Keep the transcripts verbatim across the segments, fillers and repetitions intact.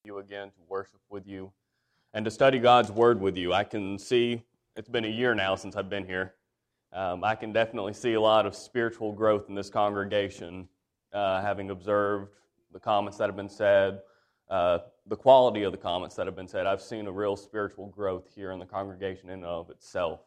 you again, to worship with you, and to study God's Word with you. I can see, it's been a year now since I've been here. Um, I can definitely see a lot of spiritual growth in this congregation, uh, having observed the comments that have been said, uh, the quality of the comments that have been said. I've seen a real spiritual growth here in the congregation in and of itself.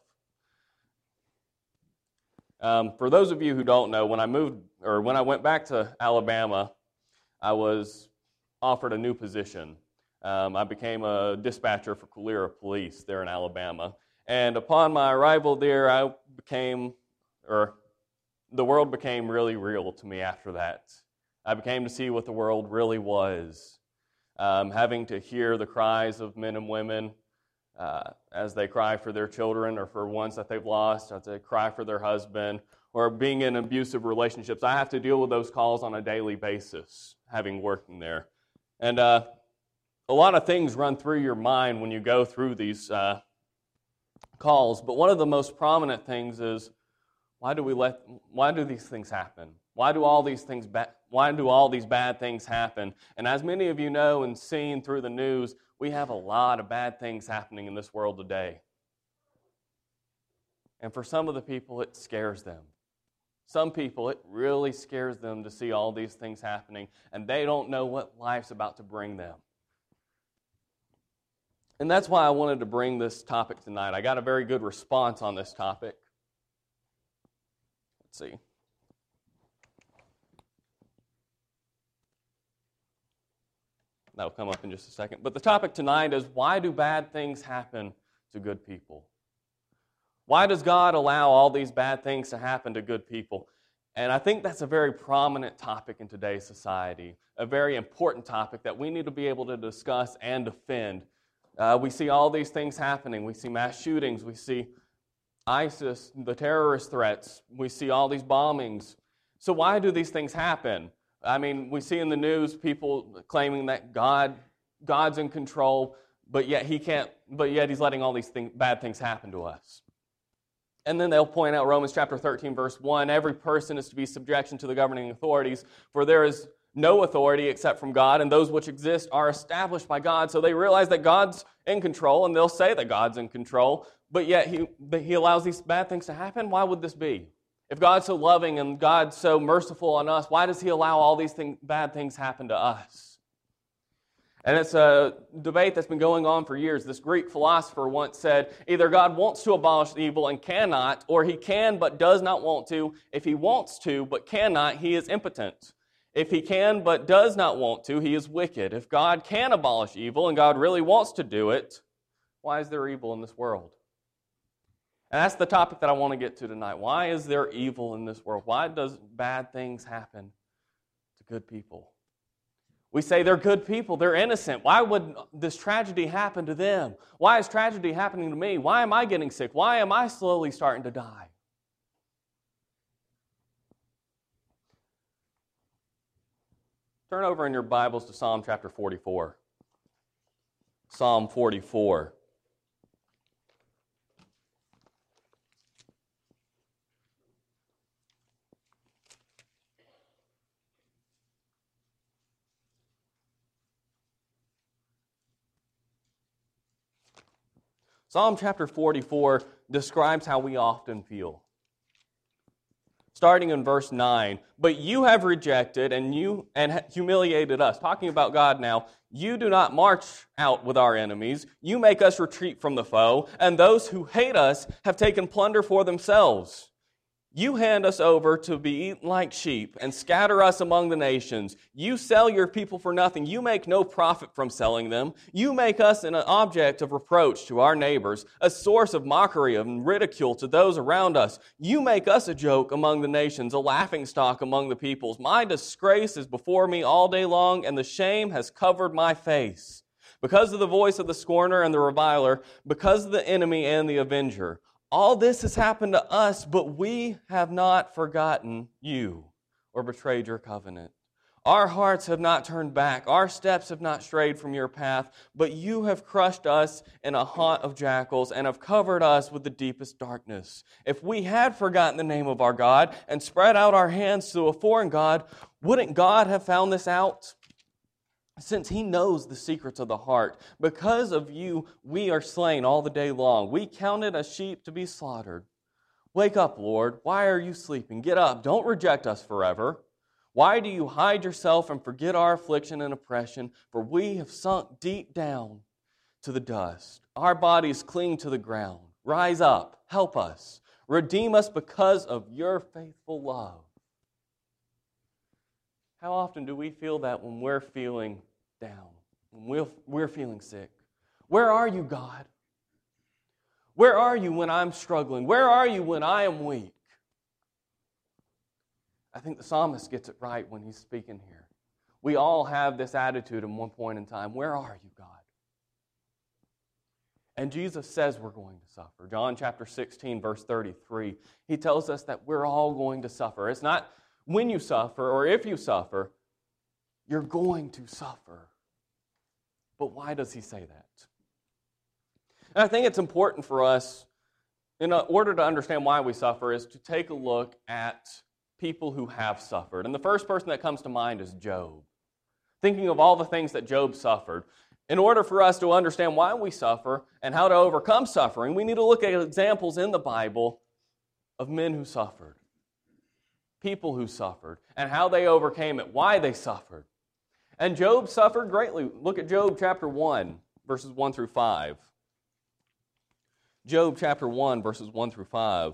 Um, for those of you who don't know, when I moved, or when I went back to Alabama, I was offered a new position. Um, I became a dispatcher for Calera Police there in Alabama. And upon my arrival there, I became, or the world became really real to me after that. I became to see what the world really was. Um, having to hear the cries of men and women uh, as they cry for their children or for ones that they've lost, as they cry for their husband, or being in abusive relationships. I have to deal with those calls on a daily basis, having working there. And uh, a lot of things run through your mind when you go through these uh, calls, but one of the most prominent things is, why do we let? Why do these things happen? Why do all these things? Ba- why do all these bad things happen? And as many of you know and seen through the news, we have a lot of bad things happening in this world today. And for some of the people, it scares them. Some people, it really scares them to see all these things happening, and they don't know what life's about to bring them. And that's why I wanted to bring this topic tonight. I got a very good response on this topic. Let's see. That'll come up in just a second. But the topic tonight is, why do bad things happen to good people? Why does God allow all these bad things to happen to good people? And I think that's a very prominent topic in today's society, a very important topic that we need to be able to discuss and defend. Uh, we see all these things happening. We see mass shootings. We see ISIS, the terrorist threats. We see all these bombings. So why do these things happen? I mean, we see in the news people claiming that God, God's in control, but yet He can't. But yet He's letting all these things, bad things happen to us. And then they'll point out Romans chapter thirteen, verse one, every person is to be subjection to the governing authorities, for there is no authority except from God, and those which exist are established by God. So they realize that God's in control, and they'll say that God's in control, but yet He, he allows these bad things to happen. Why would this be? If God's so loving and God's so merciful on us, why does He allow all these thing, bad things happen to us? And it's a debate that's been going on for years. This Greek philosopher once said, either God wants to abolish evil and cannot, or He can but does not want to. If He wants to but cannot, He is impotent. If He can but does not want to, He is wicked. If God can abolish evil and God really wants to do it, why is there evil in this world? And that's the topic that I want to get to tonight. Why is there evil in this world? Why does bad things happen to good people? We say they're good people, they're innocent. Why would this tragedy happen to them? Why is tragedy happening to me? Why am I getting sick? Why am I slowly starting to die? Turn over in your Bibles to Psalm chapter forty-four. Psalm forty-four. Psalm chapter forty-four describes how we often feel. Starting in verse nine, but you have rejected and you and humiliated us. Talking about God now, you do not march out with our enemies. You make us retreat from the foe, and those who hate us have taken plunder for themselves. You hand us over to be eaten like sheep and scatter us among the nations. You sell your people for nothing. You make no profit from selling them. You make us an object of reproach to our neighbors, a source of mockery and ridicule to those around us. You make us a joke among the nations, a laughingstock among the peoples. My disgrace is before me all day long, and the shame has covered my face. Because of the voice of the scorner and the reviler, because of the enemy and the avenger. All this has happened to us, but we have not forgotten you or betrayed your covenant. Our hearts have not turned back. Our steps have not strayed from your path, but you have crushed us in a haunt of jackals and have covered us with the deepest darkness. If we had forgotten the name of our God and spread out our hands to a foreign God, wouldn't God have found this out? since he knows the secrets of the heart. Because of you, we are slain all the day long. We counted as sheep to be slaughtered. Wake up, Lord. Why are you sleeping? Get up. Don't reject us forever. Why do you hide yourself and forget our affliction and oppression? For we have sunk deep down to the dust. Our bodies cling to the ground. Rise up. Help us. Redeem us because of your faithful love. How often do we feel that when we're feeling down, when we're, we're feeling sick? Where are you, God? Where are you when I'm struggling? Where are you when I am weak? I think the psalmist gets it right when he's speaking here. We all have this attitude at one point in time. Where are you, God? And Jesus says we're going to suffer. John chapter sixteen, verse thirty-three, he tells us that we're all going to suffer. It's not when you suffer or if you suffer, you're going to suffer. But why does he say that? And I think it's important for us, in order to understand why we suffer, is to take a look at people who have suffered. And the first person that comes to mind is Job. Thinking of all the things that Job suffered. In order for us to understand why we suffer and how to overcome suffering, we need to look at examples in the Bible of men who suffered. People who suffered, and how they overcame it, why they suffered. And Job suffered greatly. Look at Job chapter one, verses one through five. Job chapter one, verses one through five.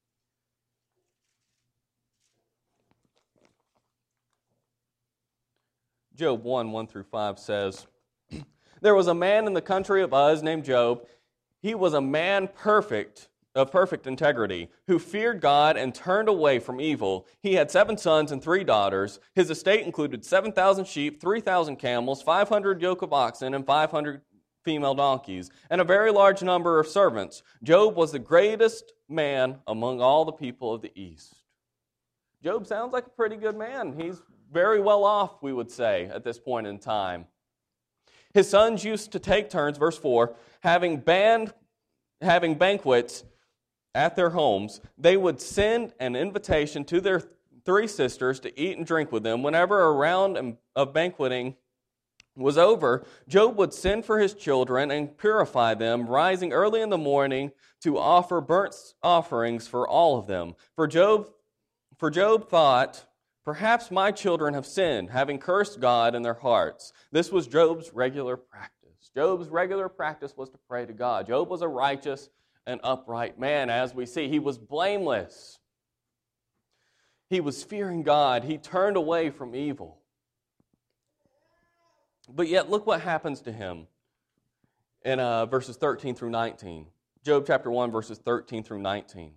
Job one, one through five says, There was a man in the country of Uz named Job. He was a man perfect, of perfect integrity, who feared God and turned away from evil. He had seven sons and three daughters. His estate included seven thousand sheep, three thousand camels, five hundred yoke of oxen, and five hundred female donkeys, and a very large number of servants. Job was the greatest man among all the people of the East. Job sounds like a pretty good man. He's very well off, we would say, at this point in time. His sons used to take turns, verse four, having band, having banquets at their homes. They would send an invitation to their three sisters to eat and drink with them. Whenever a round of banqueting was over, Job would send for his children and purify them, rising early in the morning to offer burnt offerings for all of them. For Job, for Job thought, Perhaps my children have sinned, having cursed God in their hearts. This was Job's regular practice. Job's regular practice was to pray to God. Job was a righteous and upright man, as we see. He was blameless. He was fearing God. He turned away from evil. But yet, look what happens to him in uh, verses thirteen through nineteen. Job chapter one, verses thirteen through nineteen.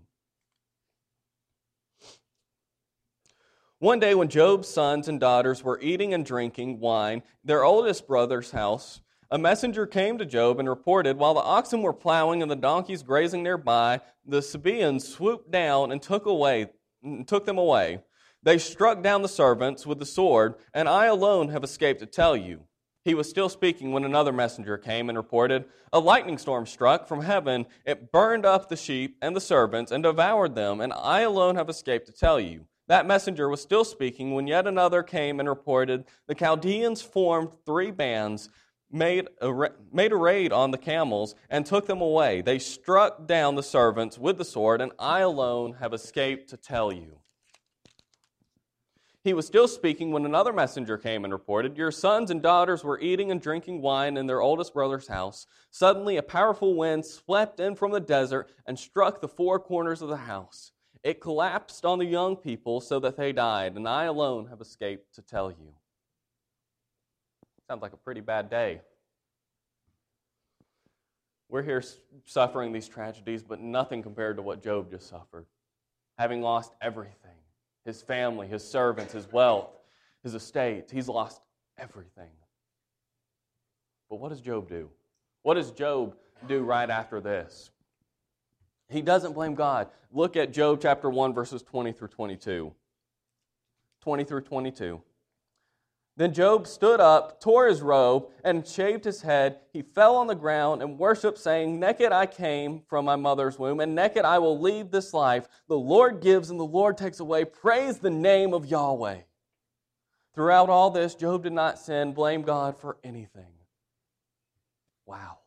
One day when Job's sons and daughters were eating and drinking wine, their oldest brother's house, a messenger came to Job and reported, while the oxen were plowing and the donkeys grazing nearby, the Sabaeans swooped down and took away, took them away. They struck down the servants with the sword, and I alone have escaped to tell you. He was still speaking when another messenger came and reported, a lightning storm struck from heaven. It burned up the sheep and the servants and devoured them, and I alone have escaped to tell you. That messenger was still speaking when yet another came and reported, the Chaldeans formed three bands, made a, made a raid on the camels, and took them away. They struck down the servants with the sword, and I alone have escaped to tell you. He was still speaking when another messenger came and reported, your sons and daughters were eating and drinking wine in their oldest brother's house. Suddenly a powerful wind swept in from the desert and struck the four corners of the house. It collapsed on the young people so that they died, and I alone have escaped to tell you. Sounds like a pretty bad day. We're here suffering these tragedies, but nothing compared to what Job just suffered. Having lost everything, his family, his servants, his wealth, his estate, he's lost everything. But what does Job do? What does Job do right after this? He doesn't blame God. Look at Job chapter one, verses twenty through twenty-two. twenty through twenty-two. Then Job stood up, tore his robe, and shaved his head. He fell on the ground and worshipped, saying, naked I came from my mother's womb, and naked I will leave this life. The Lord gives and the Lord takes away. Praise the name of Yahweh. Throughout all this, Job did not sin, blame God for anything. Wow.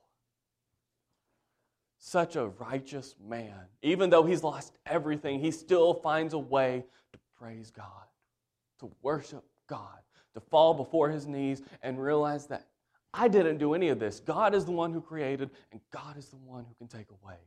Such a righteous man. Even though he's lost everything, he still finds a way to praise God, to worship God, to fall before his knees and realize that I didn't do any of this. God is the one who created, and God is the one who can take away.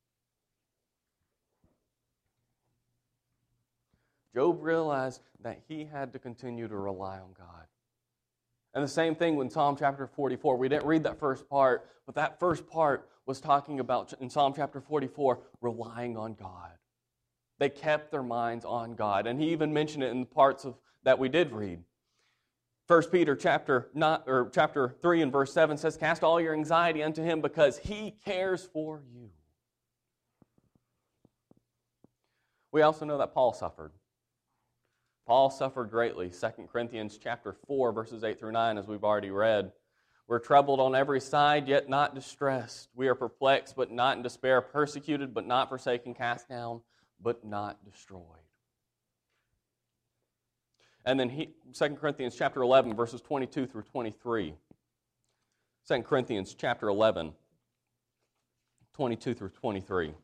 Job realized that he had to continue to rely on God. And the same thing in Psalm chapter forty-four. We didn't read that first part, but that first part was talking about, in Psalm chapter forty-four, relying on God. They kept their minds on God. And he even mentioned it in the parts of that we did read. First Peter chapter not, or chapter three and verse seven says, cast all your anxiety unto him because he cares for you. We also know that Paul suffered. Paul suffered greatly. Second Corinthians chapter four, verses eight through nine, as we've already read. We're troubled on every side, yet not distressed. We are perplexed, but not in despair. Persecuted, but not forsaken. Cast down, but not destroyed. And then he, Second Corinthians chapter eleven, verses twenty-two through twenty-three. Second Corinthians chapter eleven, twenty-two through twenty-three.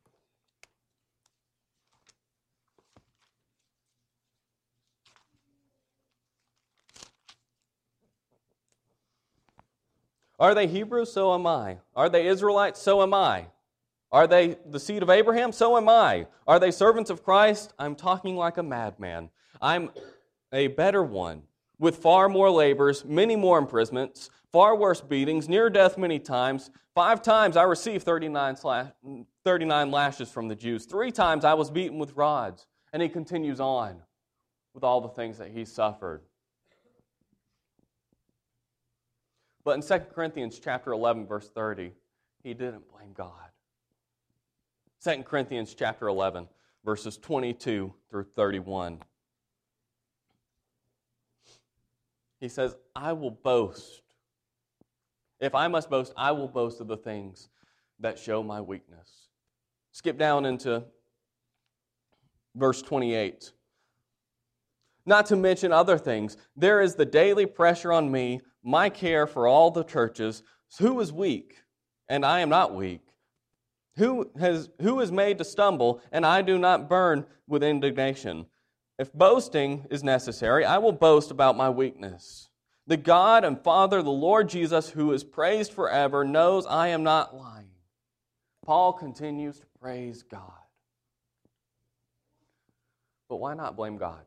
Are they Hebrews? So am I. Are they Israelites? So am I. Are they the seed of Abraham? So am I. Are they servants of Christ? I'm talking like a madman. I'm a better one, with far more labors, many more imprisonments, far worse beatings, near death many times. Five times I received thirty-nine, slash, thirty-nine lashes from the Jews. Three times I was beaten with rods. And he continues on with all the things that he suffered. But in Second Corinthians chapter eleven, verse thirty, he didn't blame God. Second Corinthians chapter eleven, verses twenty-two through thirty-one. He says, I will boast. If I must boast, I will boast of the things that show my weakness. Skip down into verse twenty-eight. Not to mention other things, there is the daily pressure on me, my care for all the churches. Who is weak, and I am not weak? Who has who is made to stumble, and I do not burn with indignation? If boasting is necessary, I will boast about my weakness. The God and Father, the Lord Jesus, who is praised forever, knows I am not lying. Paul continues to praise God. But why not blame God?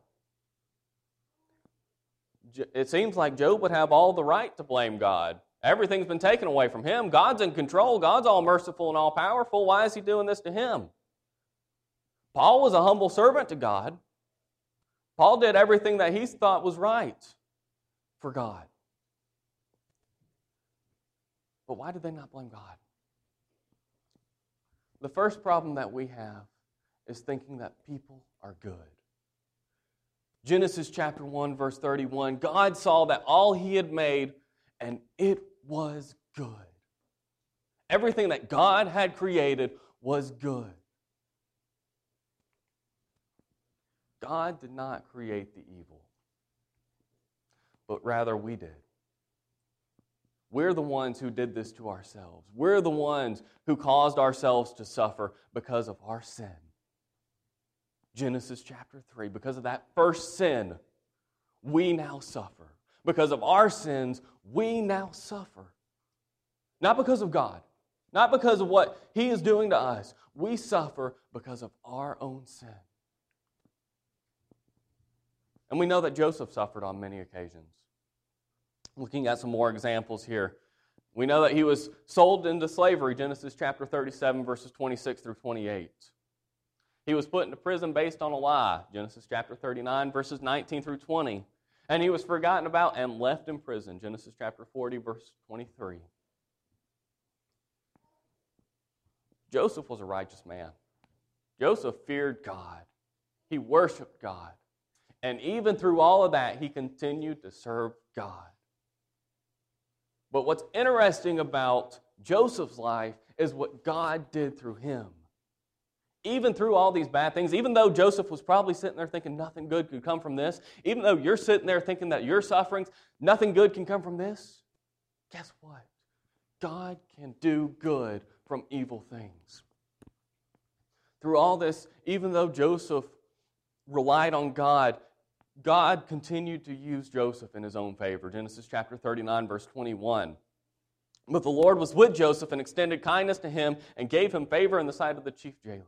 It seems like Job would have all the right to blame God. Everything's been taken away from him. God's in control. God's all merciful and all powerful. Why is he doing this to him? Paul was a humble servant to God. Paul did everything that he thought was right for God. But why did they not blame God? The first problem that we have is thinking that people are good. Genesis chapter one, verse thirty-one, God saw that all he had made, and it was good. Everything that God had created was good. God did not create the evil, but rather we did. We're the ones who did this to ourselves. We're the ones who caused ourselves to suffer because of our sin. Genesis chapter three, because of that first sin, we now suffer. Because of our sins, we now suffer. Not because of God, not because of what he is doing to us. We suffer because of our own sin. And we know that Joseph suffered on many occasions. Looking at some more examples here. We know that he was sold into slavery, Genesis chapter thirty-seven, verses twenty-six through twenty-eight. He was put into prison based on a lie, Genesis chapter thirty-nine, verses nineteen through twenty. And he was forgotten about and left in prison, Genesis chapter forty, verse twenty-three. Joseph was a righteous man. Joseph feared God. He worshiped God. And even through all of that, he continued to serve God. But what's interesting about Joseph's life is what God did through him. even through all these bad things, even though Joseph was probably sitting there thinking nothing good could come from this, even though you're sitting there thinking that your sufferings, nothing good can come from this, guess what? God can do good from evil things. Through all this, even though Joseph relied on God, God continued to use Joseph in his own favor. Genesis chapter thirty-nine, verse twenty-one. But the Lord was with Joseph and extended kindness to him and gave him favor in the sight of the chief jailer.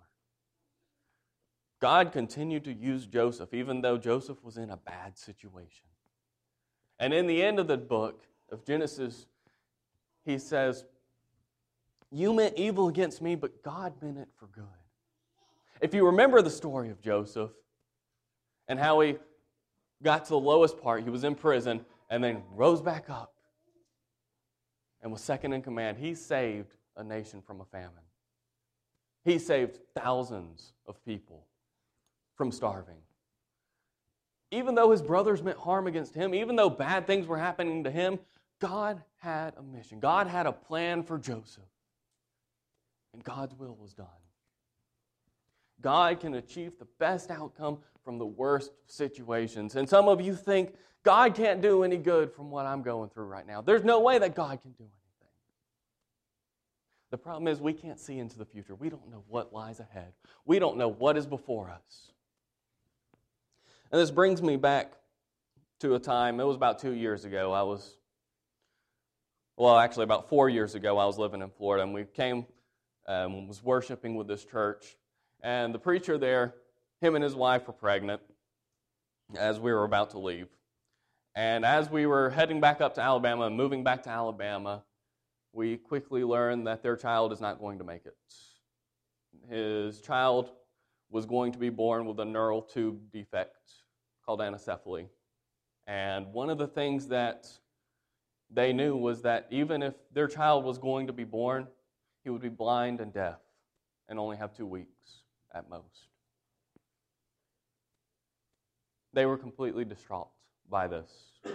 God continued to use Joseph even though Joseph was in a bad situation. And in the end of the book of Genesis, he says, you meant evil against me, but God meant it for good. If you remember the story of Joseph and how he got to the lowest part, he was in prison and then rose back up and was second in command, he saved a nation from a famine. He saved thousands of people from starving. Even though his brothers meant harm against him, even though bad things were happening to him, God had a mission. God had a plan for Joseph. And God's will was done. God can achieve the best outcome from the worst situations. And some of you think, God can't do any good from what I'm going through right now. There's no way that God can do anything. The problem is we can't see into the future. We don't know what lies ahead. We don't know what is before us. And this brings me back to a time, it was about two years ago. I was, well, actually about four years ago, I was living in Florida, and we came, um, was worshiping with this church. And the preacher there, him and his wife were pregnant as we were about to leave. And as we were heading back up to Alabama and moving back to Alabama, we quickly learned that their child is not going to make it. His child was going to be born with a neural tube defect called anencephaly. And one of the things that they knew was that even if their child was going to be born, he would be blind and deaf and only have two weeks at most. They were completely distraught by this.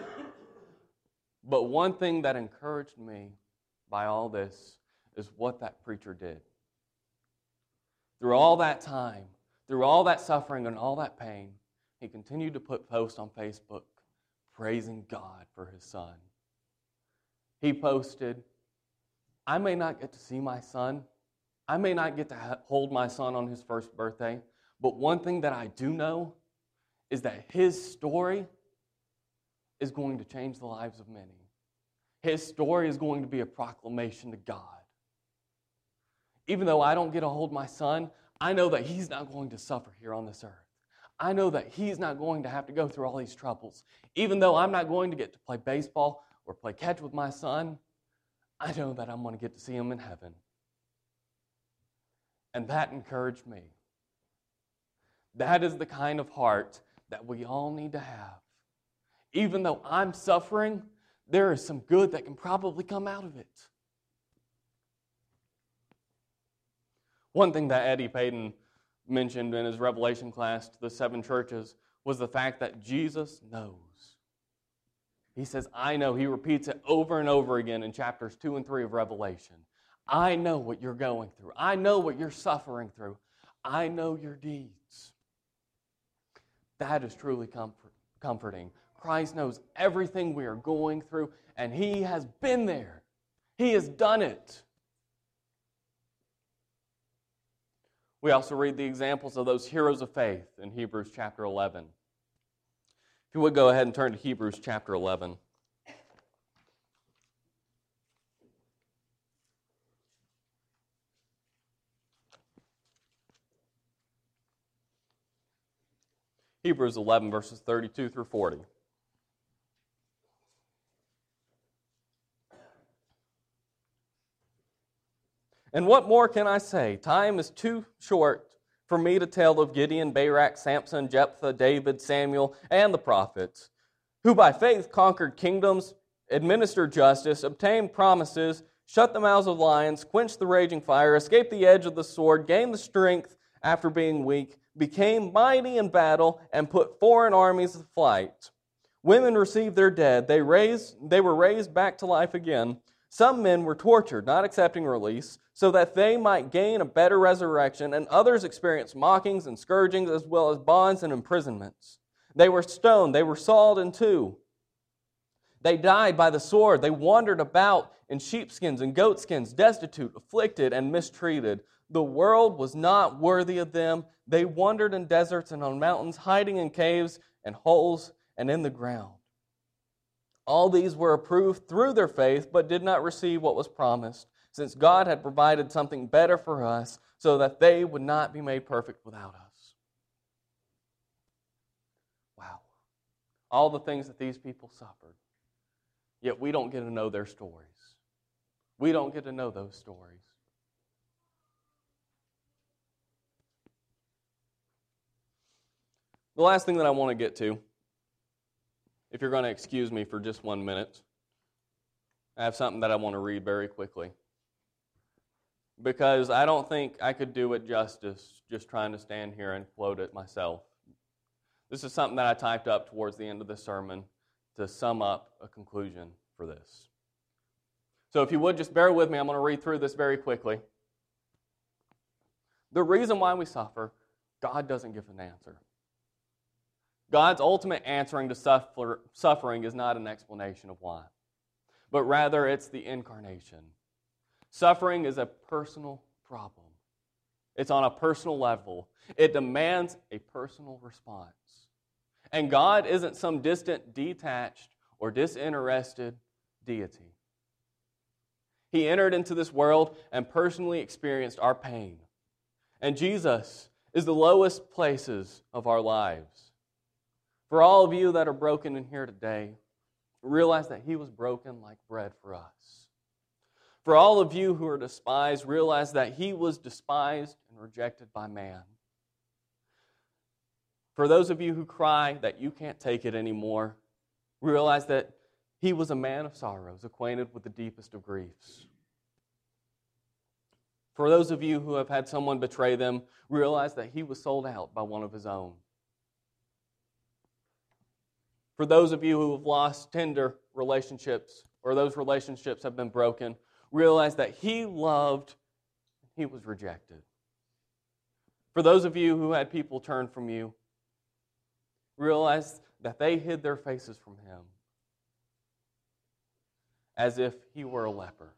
But one thing that encouraged me by all this is what that preacher did. Through all that time, through all that suffering and all that pain, he continued to put posts on Facebook praising God for his son. He posted, I may not get to see my son. I may not get to ha- hold my son on his first birthday, but one thing that I do know is that his story is going to change the lives of many. His story is going to be a proclamation to God. Even though I don't get to hold my son, I know that he's not going to suffer here on this earth. I know that he's not going to have to go through all these troubles. Even though I'm not going to get to play baseball or play catch with my son, I know that I'm going to get to see him in heaven. And that encouraged me. That is the kind of heart that we all need to have. Even though I'm suffering, there is some good that can probably come out of it. One thing that Eddie Payton mentioned in his Revelation class to the seven churches was the fact that Jesus knows. He says, I know. He repeats it over and over again in chapters two and three of Revelation. I know what you're going through. I know what you're suffering through. I know your deeds. That is truly comfort, comforting. Christ knows everything we are going through, and He has been there. He has done it. We also read the examples of those heroes of faith in Hebrews chapter eleven. If you would go ahead and turn to Hebrews chapter eleven. Hebrews eleven, verses thirty-two through forty. And what more can I say? Time is too short for me to tell of Gideon, Barak, Samson, Jephthah, David, Samuel, and the prophets, who by faith conquered kingdoms, administered justice, obtained promises, shut the mouths of lions, quenched the raging fire, escaped the edge of the sword, gained the strength after being weak, became mighty in battle, and put foreign armies to flight. Women received their dead. They raised, they were raised back to life again. Some men were tortured, not accepting release, so that they might gain a better resurrection, and others experienced mockings and scourgings as well as bonds and imprisonments. They were stoned, they were sawed in two. They died by the sword. They wandered about in sheepskins and goatskins, destitute, afflicted, and mistreated. The world was not worthy of them. They wandered in deserts and on mountains, hiding in caves and holes and in the ground. All these were approved through their faith, but did not receive what was promised, since God had provided something better for us, so that they would not be made perfect without us. Wow. All the things that these people suffered. Yet we don't get to know their stories. We don't get to know those stories. The last thing that I want to get to, if you're going to excuse me for just one minute, I have something that I want to read very quickly. Because I don't think I could do it justice just trying to stand here and quote it myself. This is something that I typed up towards the end of the sermon to sum up a conclusion for this. So if you would, just bear with me. I'm going to read through this very quickly. The reason why we suffer, God doesn't give an answer. God's ultimate answering to suffer, suffering is not an explanation of why, but rather it's the incarnation. Suffering is a personal problem. It's on a personal level. It demands a personal response. And God isn't some distant, detached, or disinterested deity. He entered into this world and personally experienced our pain. And Jesus is the lowest places of our lives. For all of you that are broken in here today, realize that He was broken like bread for us. For all of you who are despised, realize that He was despised and rejected by man. For those of you who cry that you can't take it anymore, realize that He was a man of sorrows, acquainted with the deepest of griefs. For those of you who have had someone betray them, realize that He was sold out by one of His own. For those of you who have lost tender relationships, or those relationships have been broken, realize that He loved, He was rejected. For those of you who had people turn from you, realize that they hid their faces from Him as if He were a leper.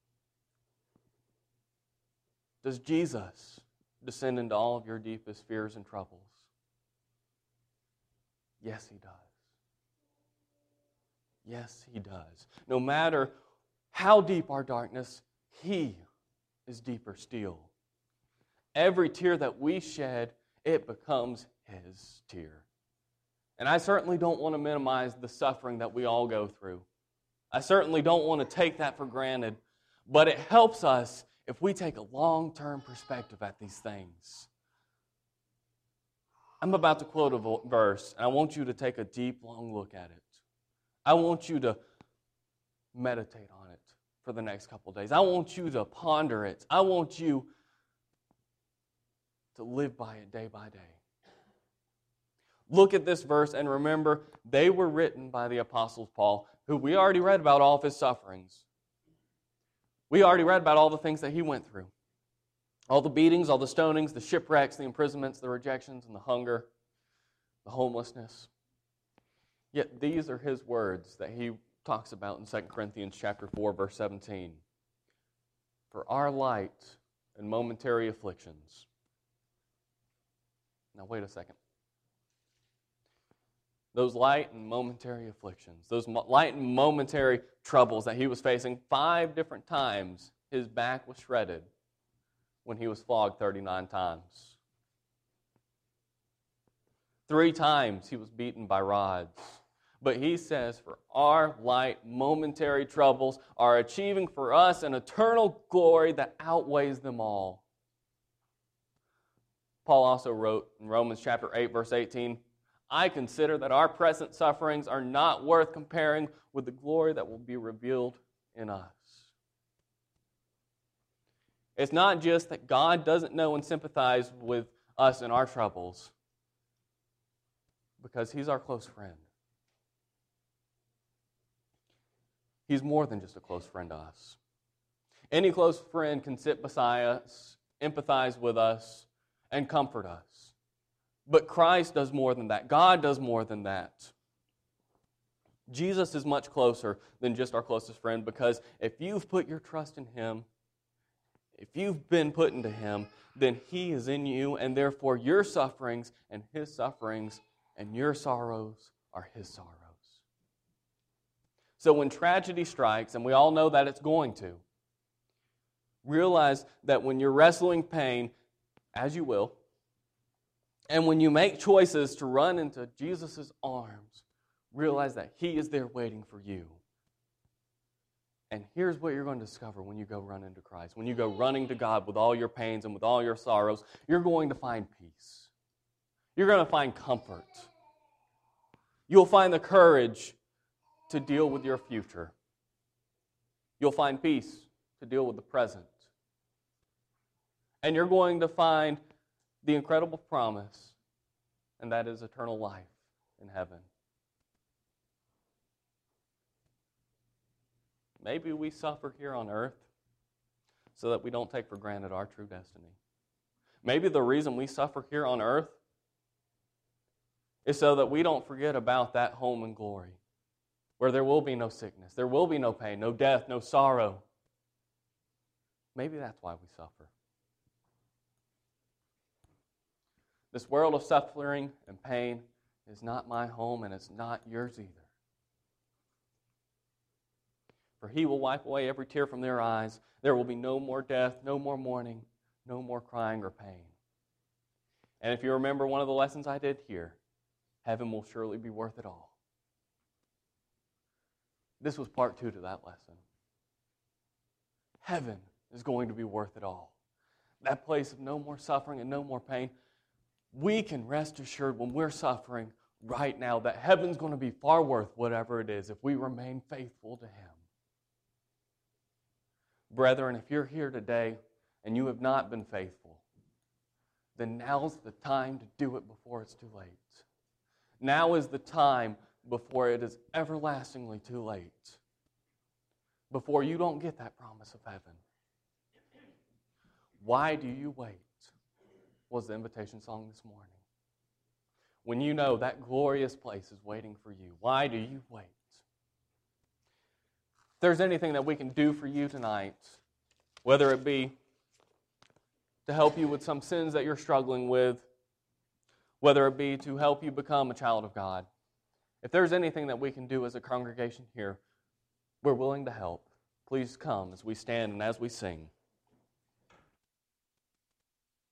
Does Jesus descend into all of your deepest fears and troubles? Yes, He does. Yes, He does. No matter how deep our darkness, He is deeper still. Every tear that we shed, it becomes His tear. And I certainly don't want to minimize the suffering that we all go through. I certainly don't want to take that for granted, but it helps us if we take a long-term perspective at these things. I'm about to quote a verse, and I want you to take a deep, long look at it. I want you to meditate on it for the next couple of days. I want you to ponder it. I want you to live by it day by day. Look at this verse and remember, they were written by the Apostle Paul, who we already read about all of his sufferings. We already read about all the things that he went through. All the beatings, all the stonings, the shipwrecks, the imprisonments, the rejections, and the hunger, the homelessness. Yet these are his words that he talks about in Second Corinthians chapter four, verse seventeen. For our light and momentary afflictions. Now wait a second. Those light and momentary afflictions, those light and momentary troubles that he was facing, five different times his back was shredded when he was flogged thirty-nine times. Three times he was beaten by rods. But he says, for our light, momentary troubles are achieving for us an eternal glory that outweighs them all. Paul also wrote in Romans chapter eight, verse eighteen, I consider that our present sufferings are not worth comparing with the glory that will be revealed in us. It's not just that God doesn't know and sympathize with us in our troubles, because He's our close friend. He's more than just a close friend to us. Any close friend can sit beside us, empathize with us, and comfort us. But Christ does more than that. God does more than that. Jesus is much closer than just our closest friend, because if you've put your trust in Him, if you've been put into Him, then He is in you, and therefore your sufferings and His sufferings and your sorrows are His sorrows. So when tragedy strikes, and we all know that it's going to, realize that when you're wrestling pain, as you will, and when you make choices to run into Jesus' arms, realize that He is there waiting for you. And here's what you're going to discover when you go run into Christ. When you go running to God with all your pains and with all your sorrows, you're going to find peace. You're going to find comfort. You'll find the courage to deal with your future. You'll find peace to deal with the present. And you're going to find the incredible promise, and that is eternal life in heaven. Maybe we suffer here on earth so that we don't take for granted our true destiny. Maybe the reason we suffer here on earth is so that we don't forget about that home in glory, where there will be no sickness, there will be no pain, no death, no sorrow. Maybe that's why we suffer. This world of suffering and pain is not my home, and it's not yours either. For He will wipe away every tear from their eyes. There will be no more death, no more mourning, no more crying or pain. And if you remember one of the lessons I did here, heaven will surely be worth it all. This was part two to that lesson. Heaven is going to be worth it all. That place of no more suffering and no more pain. We can rest assured when we're suffering right now that heaven's going to be far worth whatever it is if we remain faithful to Him. Brethren, if you're here today and you have not been faithful, then now's the time to do it before it's too late. Now is the time before it is everlastingly too late. Before you don't get that promise of heaven. Why do you wait? Was the invitation song this morning. When you know that glorious place is waiting for you, why do you wait? If there's anything that we can do for you tonight, whether it be to help you with some sins that you're struggling with, whether it be to help you become a child of God, if there's anything that we can do as a congregation here, we're willing to help. Please come as we stand and as we sing.